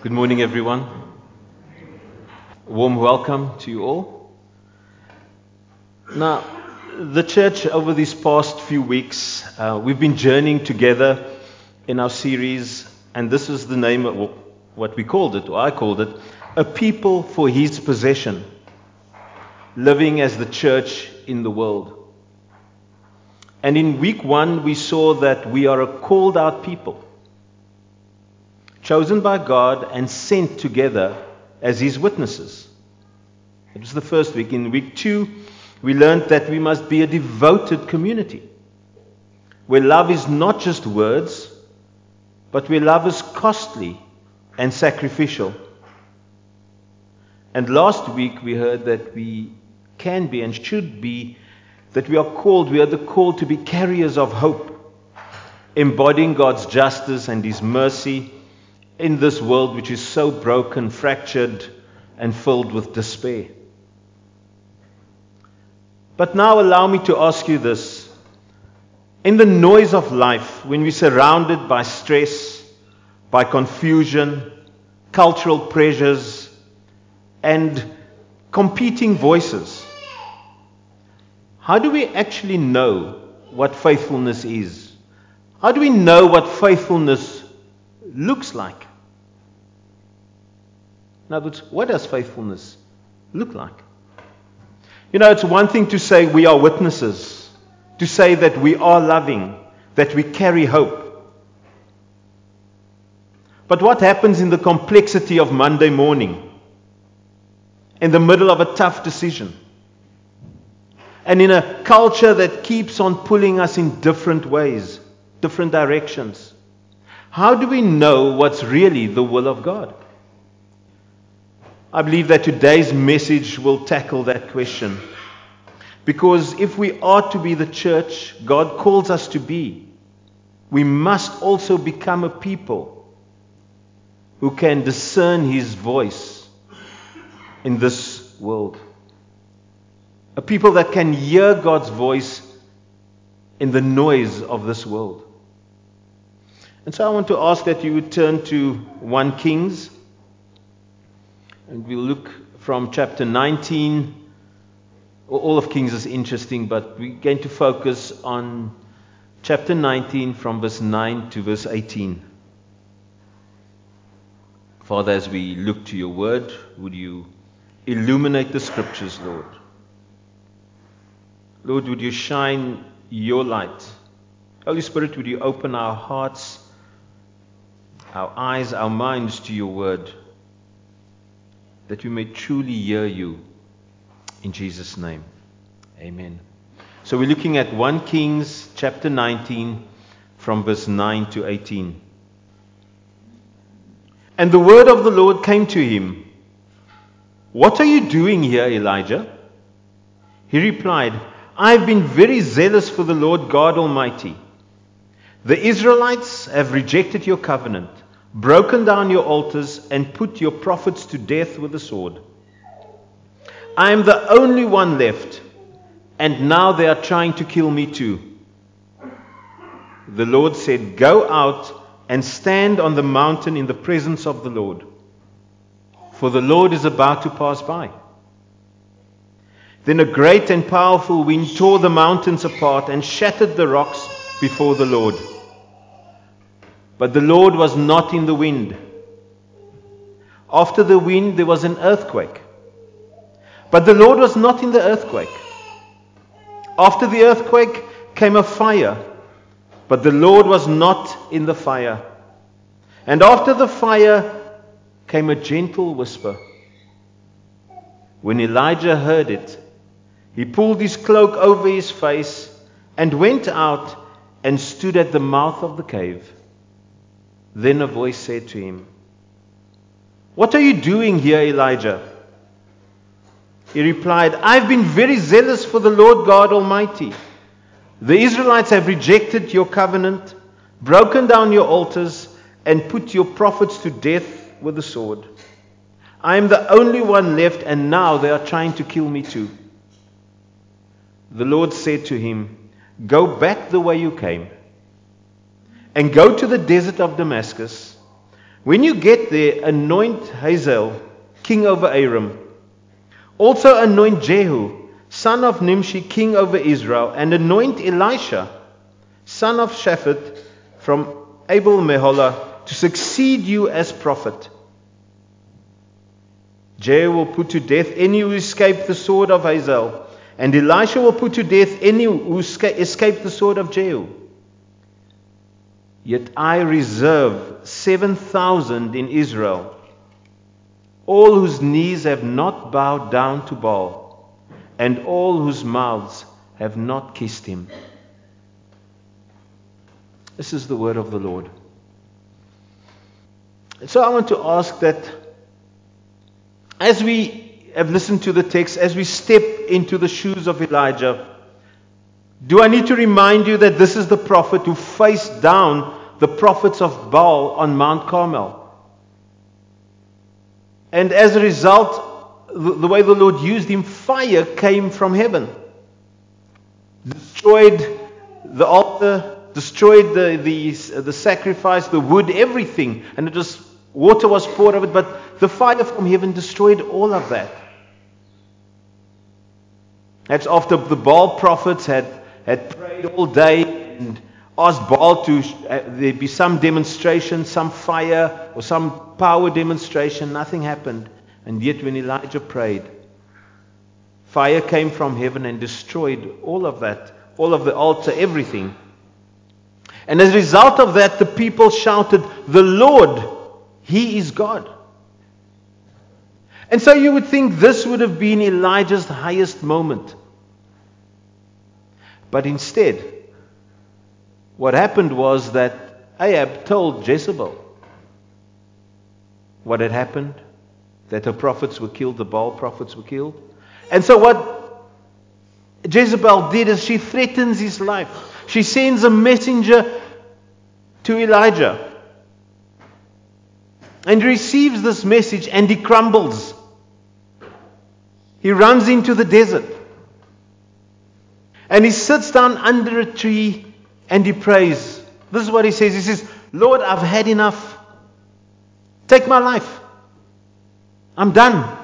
Good morning, everyone. Warm welcome to you all. Now, the church over these past few weeks, we've been journeying together in our series, and this is the name of what we called it, or I called it, A People for His Possession, living as the church in the world. And in week 1, we saw that we are a called out people, chosen by God and sent together as His witnesses. It was the first week. In week 2, we learned that we must be a devoted community, where love is not just words, but where love is costly and sacrificial. And last week we heard that we can be and should be, that we are the called to be carriers of hope, embodying God's justice and His mercy in this world which is so broken, fractured, and filled with despair. But now allow me to ask you this. In the noise of life, when we're surrounded by stress, by confusion, cultural pressures, and competing voices, how do we actually know what faithfulness is? How do we know what faithfulness looks like? In other words, what does faithfulness look like? You know, it's one thing to say we are witnesses, to say that we are loving, that we carry hope. But what happens in the complexity of Monday morning, in the middle of a tough decision, and in a culture that keeps on pulling us in different ways, different directions? How do we know what's really the will of God? I believe that today's message will tackle that question. Because if we are to be the church God calls us to be, we must also become a people who can discern His voice in this world. A people that can hear God's voice in the noise of this world. And so I want to ask that you would turn to 1 Kings. And we'll look from chapter 19. All of Kings is interesting, but we're going to focus on chapter 19 from verse 9 to verse 18. Father, as we look to your word, would you illuminate the scriptures, Lord? Lord, would you shine your light? Holy Spirit, would you open our hearts, our eyes, our minds to your word, that we may truly hear you. In Jesus' name, amen. So we're looking at 1 Kings chapter 19 from verse 9 to 18. And the word of the Lord came to him. What are you doing here, Elijah? He replied, I've been very zealous for the Lord God Almighty. The Israelites have rejected your covenant, broken down your altars, and put your prophets to death with the sword. I am the only one left, and now they are trying to kill me too. The Lord said, Go out and stand on the mountain in the presence of the Lord, for the Lord is about to pass by. Then a great and powerful wind tore the mountains apart and shattered the rocks before the Lord. But the Lord was not in the wind. After the wind, there was an earthquake. But the Lord was not in the earthquake. After the earthquake came a fire. But the Lord was not in the fire. And after the fire came a gentle whisper. When Elijah heard it, he pulled his cloak over his face and went out and stood at the mouth of the cave. Then a voice said to him, What are you doing here, Elijah? He replied, I've been very zealous for the Lord God Almighty. The Israelites have rejected your covenant, broken down your altars, and put your prophets to death with the sword. I am the only one left, and now they are trying to kill me too. The Lord said to him, Go back the way you came, and go to the desert of Damascus. When you get there, anoint Hazael king over Aram. Also anoint Jehu, son of Nimshi, king over Israel, and anoint Elisha, son of Shaphat, from Abel Meholah, to succeed you as prophet. Jehu will put to death any who escape the sword of Hazael, and Elisha will put to death any who escape the sword of Jehu. Yet I reserve 7,000 in Israel, all whose knees have not bowed down to Baal, and all whose mouths have not kissed him. This is the word of the Lord. And so I want to ask that as we have listened to the text, as we step into the shoes of Elijah, do I need to remind you that this is the prophet who faced down the prophets of Baal on Mount Carmel? And as a result, the way the Lord used him, fire came from heaven. Destroyed the altar, destroyed the sacrifice, the wood, everything. And water was poured over it, but the fire from heaven destroyed all of that. That's after the Baal prophets had prayed all day and asked Baal to there be some demonstration, some fire or some power demonstration. Nothing happened. And yet when Elijah prayed, fire came from heaven and destroyed all of that, all of the altar, everything. And as a result of that, the people shouted, "The Lord, He is God." And so you would think this would have been Elijah's highest moment. But instead, what happened was that Ahab told Jezebel what had happened, that her prophets were killed, the Baal prophets were killed. And so what Jezebel did is she threatens his life. She sends a messenger to Elijah. And he receives this message and he crumbles. He runs into the desert. And he sits down under a tree and he prays. This is what he says. He says, "Lord, I've had enough. Take my life. I'm done.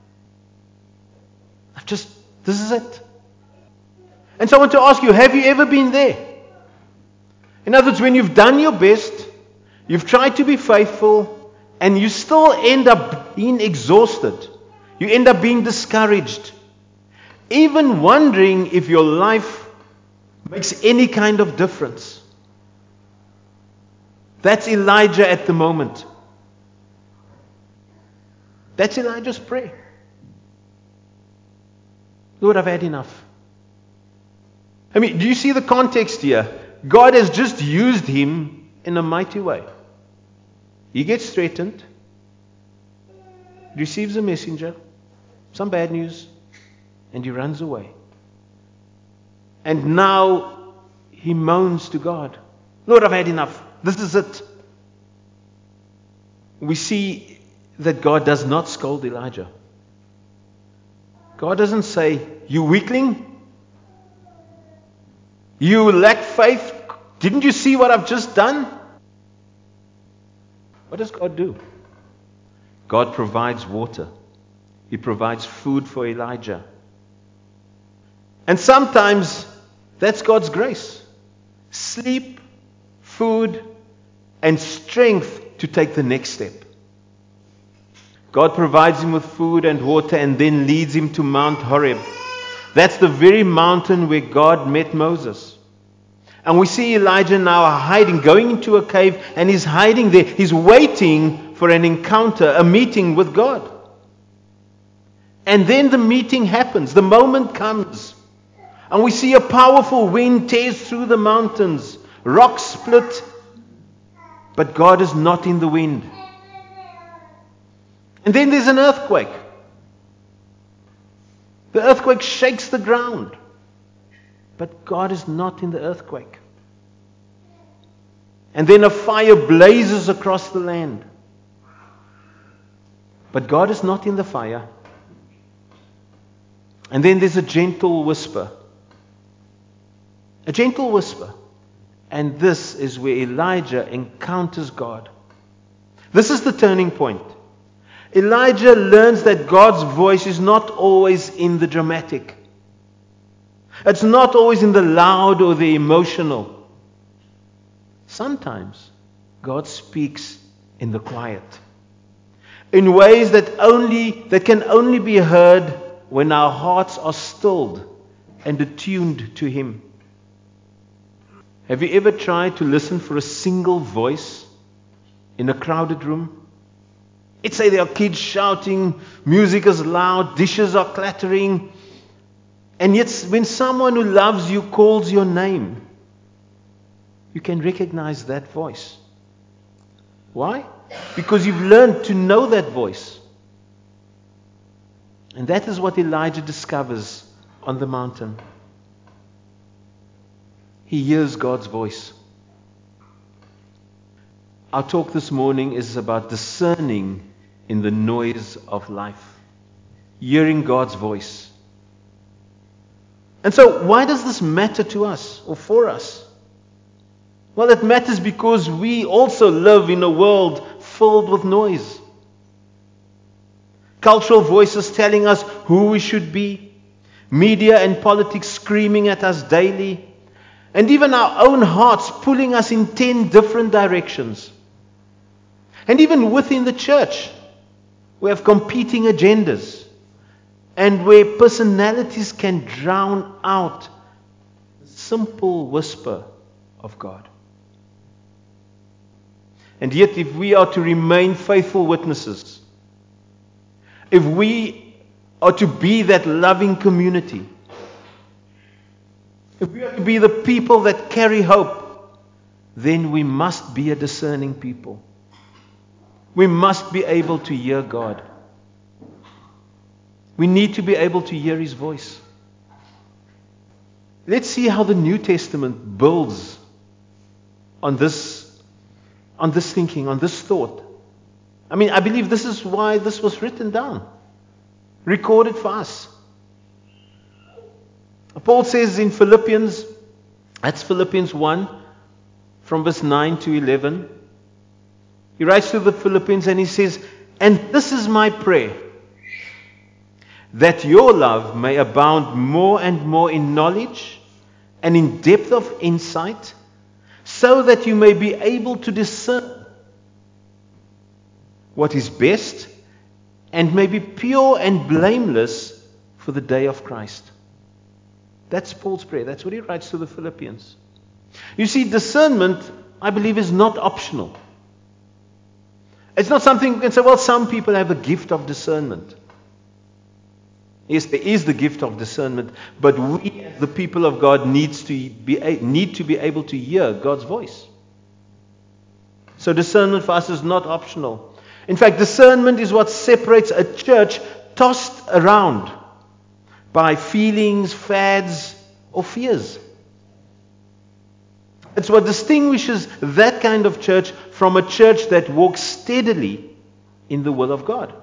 This is it." And so I want to ask you, have you ever been there? In other words, when you've done your best, you've tried to be faithful, and you still end up being exhausted. You end up being discouraged. Even wondering if your life makes any kind of difference. That's Elijah at the moment. That's Elijah's prayer. "Lord, I've had enough." I mean, do you see the context here? God has just used him in a mighty way. He gets threatened, receives a messenger, some bad news, and he runs away. And now he moans to God, "Lord, I've had enough. This is it." We see that God does not scold Elijah. God doesn't say, "You weakling, you lack faith. Didn't you see what I've just done?" What does God do? God provides water. He provides food for Elijah. And sometimes that's God's grace. Sleep, food, and strength to take the next step. God provides him with food and water and then leads him to Mount Horeb. That's the very mountain where God met Moses. And we see Elijah now hiding, going into a cave, and he's hiding there. He's waiting for an encounter, a meeting with God. And then the meeting happens. The moment comes. And we see a powerful wind tears through the mountains. Rocks split. But God is not in the wind. And then there's an earthquake. The earthquake shakes the ground. But God is not in the earthquake. And then a fire blazes across the land. But God is not in the fire. And then there's a gentle whisper. A gentle whisper. And this is where Elijah encounters God. This is the turning point. Elijah learns that God's voice is not always in the dramatic. It's not always in the loud or the emotional. Sometimes God speaks in the quiet, in ways that can only be heard when our hearts are stilled and attuned to Him. Have you ever tried to listen for a single voice in a crowded room? Let's say there are kids shouting, music is loud, dishes are clattering, and yet when someone who loves you calls your name, you can recognize that voice. Why? Because you've learned to know that voice. And that is what Elijah discovers on the mountain. He hears God's voice. Our talk this morning is about discerning in the noise of life. Hearing God's voice. And so, why does this matter to us or for us? Well, it matters because we also live in a world filled with noise. Cultural voices telling us who we should be. Media and politics screaming at us daily. And even our own hearts pulling us in 10 different directions. And even within the church, we have competing agendas. And where personalities can drown out the simple whisper of God. And yet, if we are to remain faithful witnesses, if we are to be that loving community, if we are to be the people that carry hope, then we must be a discerning people. We must be able to hear God. We need to be able to hear His voice. Let's see how the New Testament builds on this thinking, on this thought. I mean, I believe this is why this was written down, recorded for us. Paul says in Philippians, that's Philippians 1, from verse 9 to 11. He writes to the Philippians and he says, "And this is my prayer, that your love may abound more and more in knowledge and in depth of insight, so that you may be able to discern what is best and may be pure and blameless for the day of Christ." That's Paul's prayer. That's what he writes to the Philippians. You see, discernment, I believe, is not optional. It's not something you can say, well, some people have a gift of discernment. Yes, there is the gift of discernment, but we, the people of God, need to be able to hear God's voice. So discernment for us is not optional. In fact, discernment is what separates a church tossed around by feelings, fads, or fears. It's what distinguishes that kind of church from a church that walks steadily in the will of God.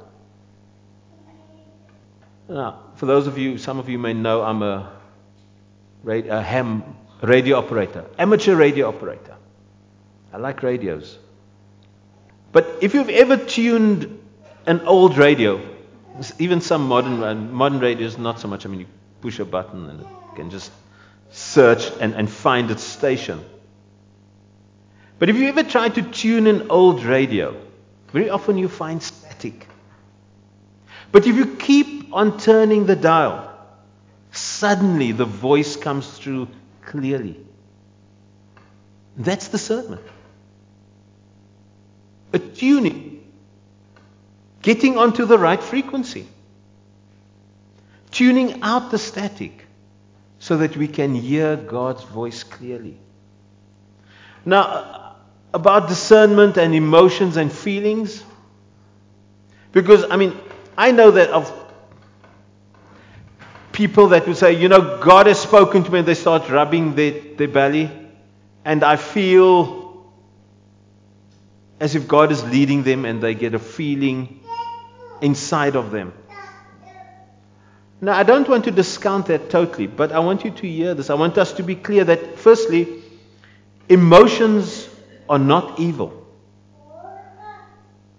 Now, for those of you, some of you may know I'm a ham radio operator, amateur radio operator. I like radios. But if you've ever tuned an old radio, even some modern radios, not so much. I mean, you push a button and it can just search and find its station. But if you ever try to tune an old radio, very often you find static. But if you keep on turning the dial, suddenly the voice comes through clearly. That's discernment. Attuning, getting onto the right frequency, tuning out the static so that we can hear God's voice clearly. Now, about discernment and emotions and feelings, because, I know that of people that would say, God has spoken to me, and they start rubbing their belly, and I feel as if God is leading them, and they get a feeling inside of them. Now, I don't want to discount that totally, but I want you to hear this. I want us to be clear that, firstly, emotions are not evil.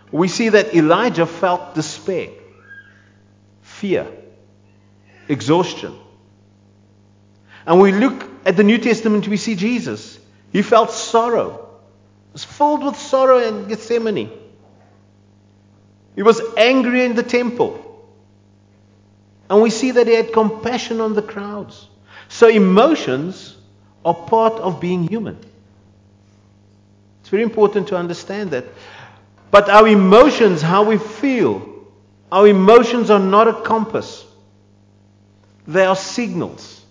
we see that Elijah felt despair, fear, exhaustion. And we look at the New Testament, we see Jesus. He felt sorrow. He was filled with sorrow in Gethsemane. He was angry in the temple. And we see that he had compassion on the crowds. So emotions are part of being human. It's very important to understand that. But our emotions, how we feel, our emotions are not a compass. They are signals.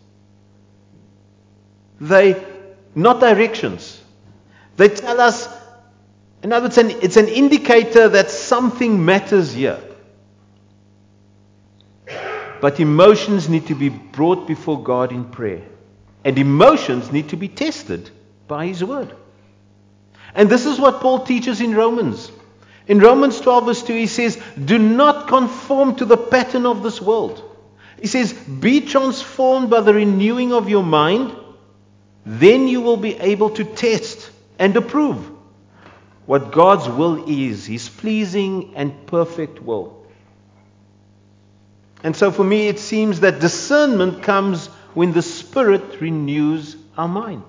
They not directions. They tell us, in other words, it's an indicator that something matters here. But emotions need to be brought before God in prayer. And emotions need to be tested by His Word. And this is what Paul teaches in Romans. In Romans 12 verse 2 he says, do not conform to the pattern of this world. He says, be transformed by the renewing of your mind. Then you will be able to test and approve what God's will is, His pleasing and perfect will. And so for me it seems that discernment comes when the Spirit renews our mind.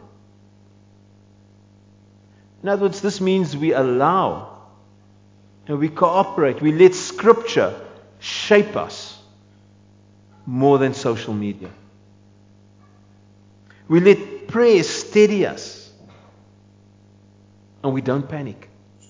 In other words, this means we allow and we cooperate. We let Scripture shape us more than social media. We let prayer steady us. And we don't panic.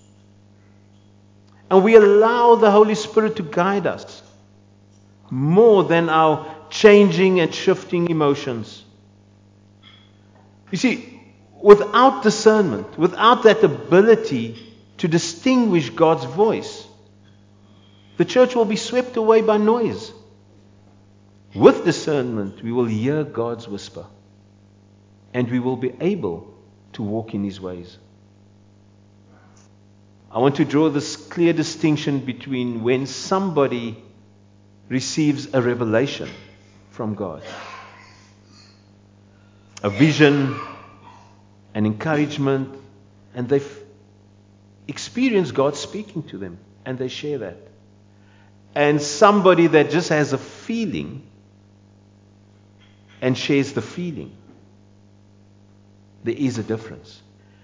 And we allow the Holy Spirit to guide us more than our changing and shifting emotions. You see, without discernment, without that ability to distinguish God's voice, the church will be swept away by noise. With discernment, we will hear God's whisper, and we will be able to walk in His ways. I want to draw this clear distinction between when somebody receives a revelation from God, a vision, an encouragement, and they've experienced God speaking to them, and they share that. And somebody that just has a feeling and shares the feeling. There is a difference.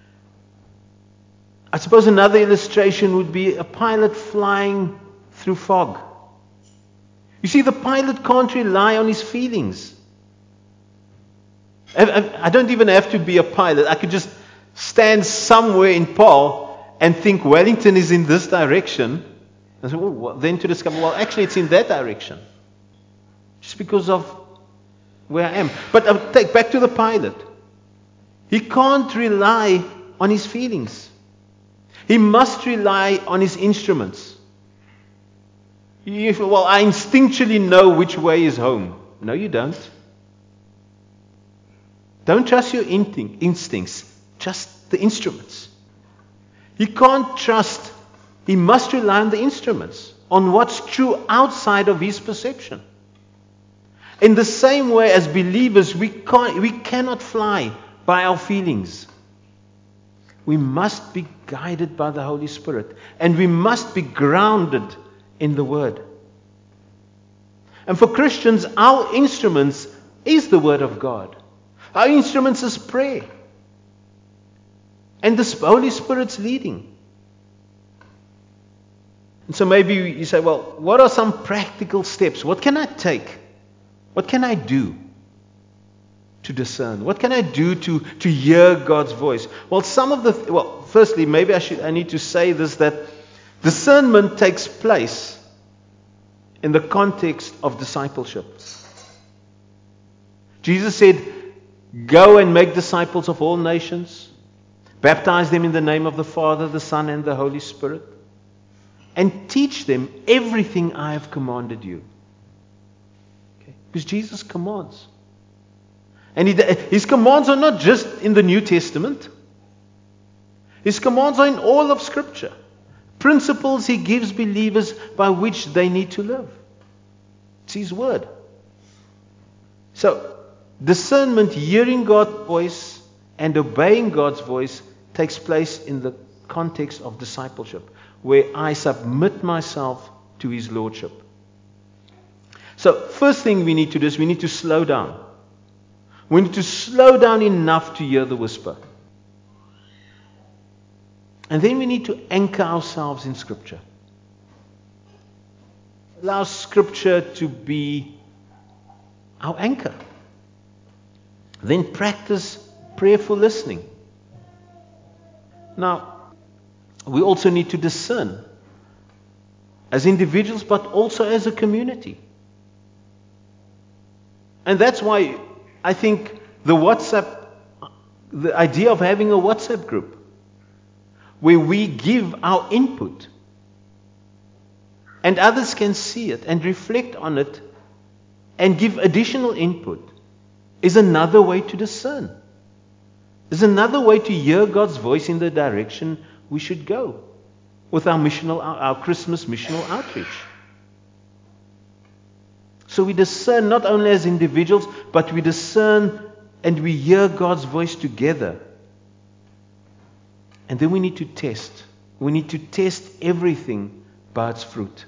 I suppose another illustration would be a pilot flying through fog. You see, the pilot can't rely on his feelings. I don't even have to be a pilot. I could just stand somewhere in Paarl and think Wellington is in this direction. And so, then to discover, well, actually it's in that direction. Just because of where I am. But I'll take back to the pilot. He can't rely on his feelings. He must rely on his instruments. Well, I instinctually know which way is home. No, you don't. Don't trust your instincts. Trust the instruments. He can't trust. He must rely on the instruments, on what's true outside of his perception. In the same way as believers, we cannot fly by our feelings. We must be guided by the Holy Spirit, and we must be grounded in the Word. And for Christians, our instruments is the Word of God. Our instruments is prayer. And the Holy Spirit's leading. And so maybe you say, well, what are some practical steps? What can I take? What can I do to discern? What can I do to hear God's voice? Well, firstly, maybe I need to say this, that discernment takes place in the context of discipleship. Jesus said, go and make disciples of all nations, baptize them in the name of the Father, the Son, and the Holy Spirit, and teach them everything I have commanded you. Okay? Because Jesus commands. And His commands are not just in the New Testament. His commands are in all of Scripture. Principles He gives believers by which they need to live. It's His Word. So, discernment, hearing God's voice and obeying God's voice, takes place in the context of discipleship. where I submit myself to His Lordship. So, first thing we need to do is we need to slow down. We need to slow down enough to hear the whisper. And then we need to anchor ourselves in Scripture. Allow Scripture to be our anchor. Then practice prayerful listening. Now, we also need to discern as individuals, but also as a community. And that's why I think the idea of having a WhatsApp group where we give our input and others can see it and reflect on it and give additional input is another way to discern. Is another way to hear God's voice in the direction we should go with our Christmas missional outreach. So we discern not only as individuals, but we discern and we hear God's voice together. And then we need to test. We need to test everything by its fruit.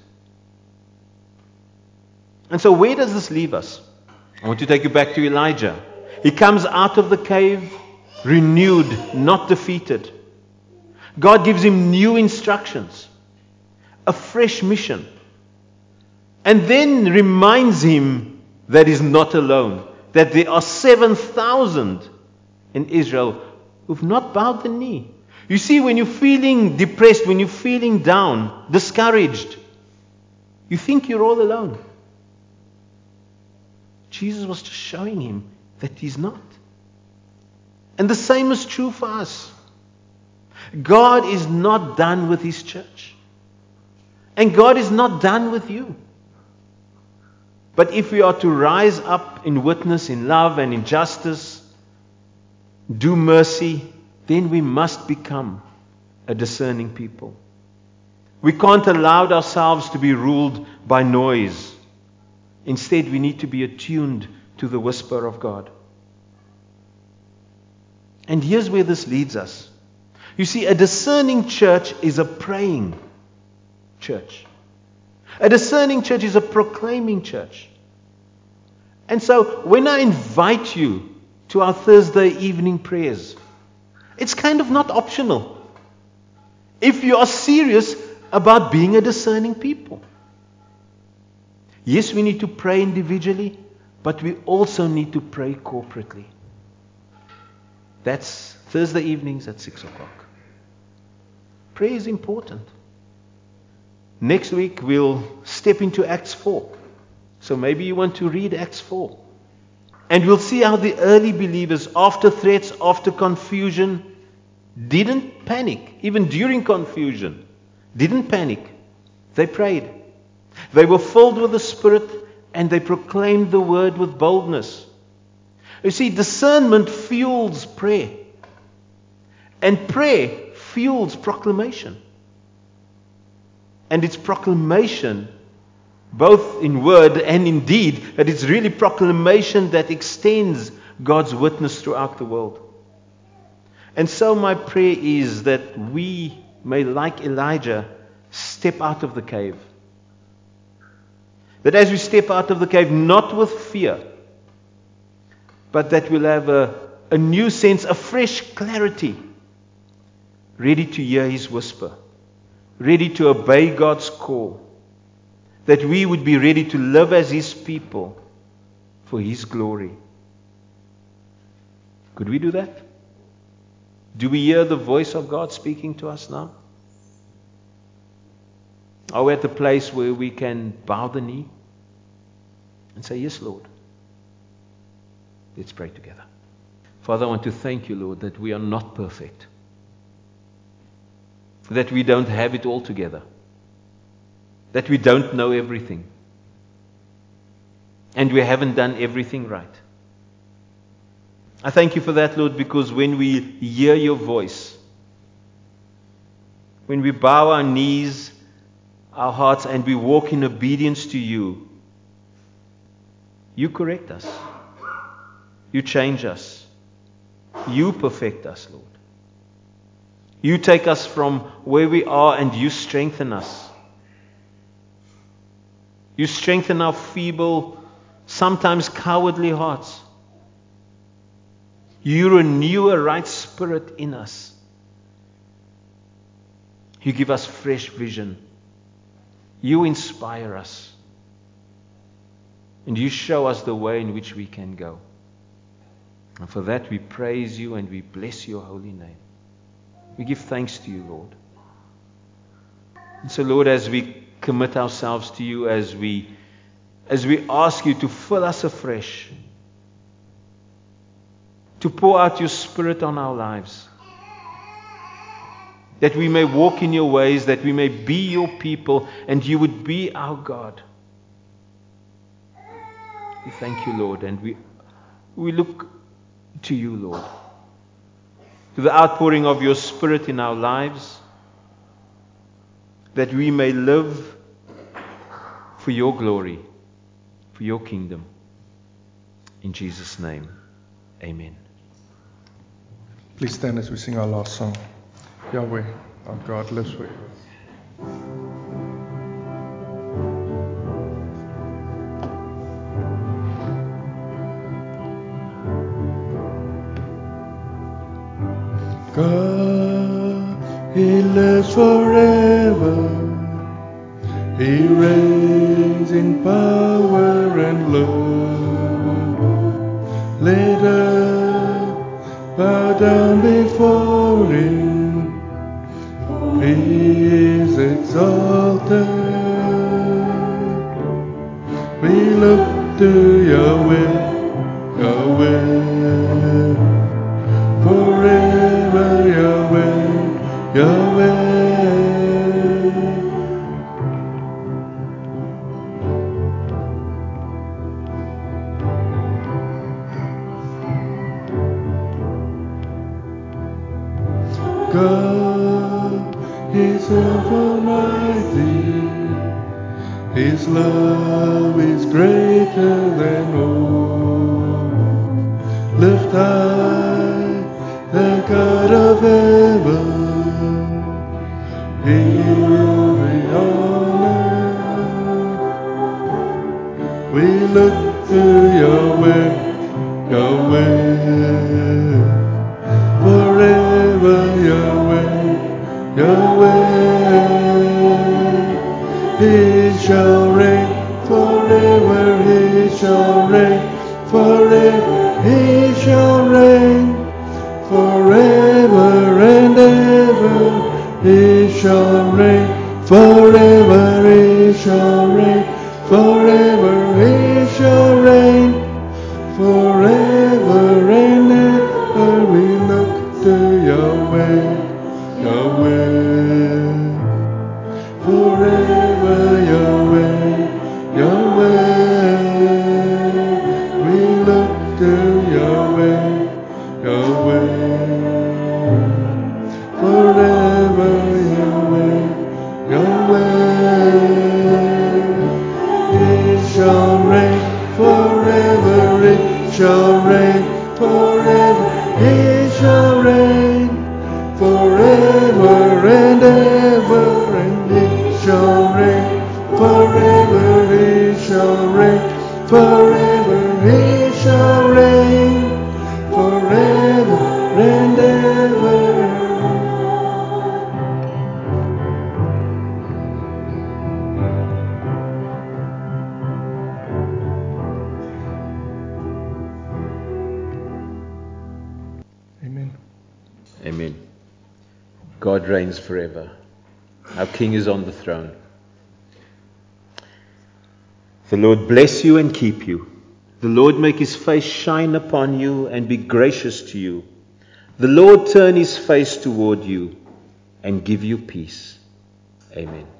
And so where does this leave us? I want to take you back to Elijah. He comes out of the cave renewed, not defeated. God gives him new instructions, a fresh mission, and then reminds him that he's not alone, that there are 7,000 in Israel who've not bowed the knee. You see, when you're feeling depressed, when you're feeling down, discouraged, you think you're all alone. Jesus was just showing him that he's not. And the same is true for us. God is not done with His church. And God is not done with you. But if we are to rise up in witness, in love and in justice, do mercy, then we must become a discerning people. We can't allow ourselves to be ruled by noise. Instead, we need to be attuned to the whisper of God. And here's where this leads us. You see, a discerning church is a praying church. A discerning church is a proclaiming church. And so, when I invite you to our Thursday evening prayers, it's kind of not optional. If you are serious about being a discerning people. Yes, we need to pray individually, but we also need to pray corporately. That's Thursday evenings at 6 o'clock. Prayer is important. Next week we'll step into Acts 4. So maybe you want to read Acts 4. And we'll see how the early believers, after threats, after confusion, didn't panic. Even during confusion, didn't panic. They prayed. They were filled with the Spirit and they proclaimed the word with boldness. You see, discernment fuels prayer. And prayer fuels proclamation. And it's proclamation, both in word and in deed, that it's really proclamation that extends God's witness throughout the world. And so my prayer is that we may, like Elijah, step out of the cave. That as we step out of the cave, not with fear, but that we'll have a new sense, a fresh clarity, ready to hear His whisper, ready to obey God's call, that we would be ready to live as His people for His glory. Could we do that? Do we hear the voice of God speaking to us now? Are we at the place where we can bow the knee and say, yes, Lord? Let's pray together. Father, I want to thank you, Lord, that we are not perfect. That we don't have it all together. That we don't know everything. And we haven't done everything right. I thank you for that, Lord, because when we hear your voice, when we bow our knees, our hearts, and we walk in obedience to you, you correct us. You change us. You perfect us, Lord. You take us from where we are and you strengthen us. You strengthen our feeble, sometimes cowardly hearts. You renew a right spirit in us. You give us fresh vision. You inspire us. And you show us the way in which we can go. And for that we praise you and we bless your holy name. We give thanks to you, Lord. And so, Lord, as we commit ourselves to you, as we ask you to fill us afresh, to pour out your Spirit on our lives, that we may walk in your ways, that we may be your people, and you would be our God. We thank you, Lord, and we look to you, Lord, to the outpouring of your Spirit in our lives, that we may live for your glory, for your kingdom. In Jesus' name, amen. Please stand as we sing our last song. Yahweh, our God, lives for you. God, He lives forever. He reigns in power and love. Let us bow down before Him. He is exalted. We look to Yahweh, Yahweh, forever Yahweh, Yahweh. God is almighty. His love is greater than all. Lift high the God of heaven. He will be honored. We look to Yahweh, Yahweh, forever Yahweh, Yahweh. He shall reign forever, He shall reign forever, He shall reign forever and ever. He shall reign forever, He shall reign forever, He shall reign forever and ever. We look to Yahweh, Yahweh, forever Yahweh, Yahweh. We look to Yahweh, Yahweh, forever Yahweh, Yahweh. He shall reign forever, He shall reign forever, He shall reign forever and ever, and He shall reign forever, He shall reign forever, He shall reign forever and ever. Amen. Amen. God reigns forever. Our King is on the throne. The Lord bless you and keep you. The Lord make His face shine upon you and be gracious to you. The Lord turn His face toward you and give you peace. Amen.